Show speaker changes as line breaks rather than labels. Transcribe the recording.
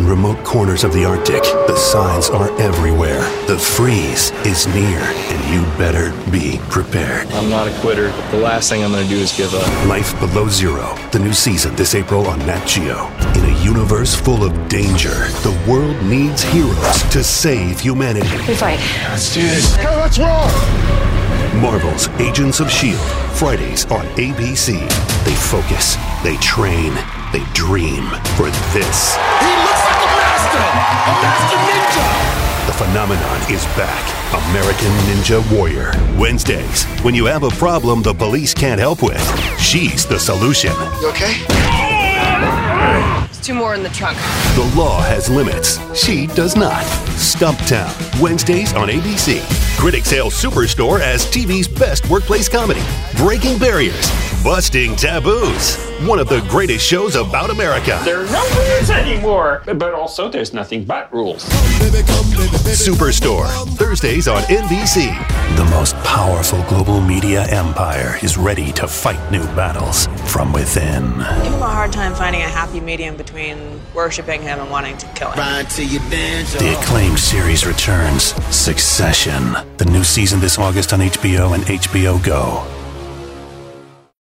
remote corners of the Arctic, the signs are everywhere. The freeze is near, and you better be prepared.
I'm not a quitter. The last thing I'm going to do is give up.
Life Below Zero, the new season this April on Nat Geo. In a universe full of danger, the world needs heroes to save humanity.
We fight.
Let's do this.
Hey, what's wrong?
Marvel's Agents of S.H.I.E.L.D. Fridays on ABC. They focus, they train, they dream for this.
He looks like a master ninja.
The phenomenon is back. American Ninja Warrior. Wednesdays, when you have a problem the police can't help with, she's the solution.
You okay?
There's 2 more in the trunk.
The law has limits. She does not. Stumptown. Wednesdays on ABC. Critics hail Superstore as TV's best workplace comedy. Breaking barriers. Busting taboos. One of the greatest shows about America.
There are no rules anymore. But also, there's nothing but rules.
Superstore. Thursdays on NBC. The most powerful global media empire is ready to fight new battles from within.
I give him a hard time finding a happy medium between worshiping him and wanting to kill him.
The acclaimed series returns. Succession. The new season this August on HBO and HBO Go.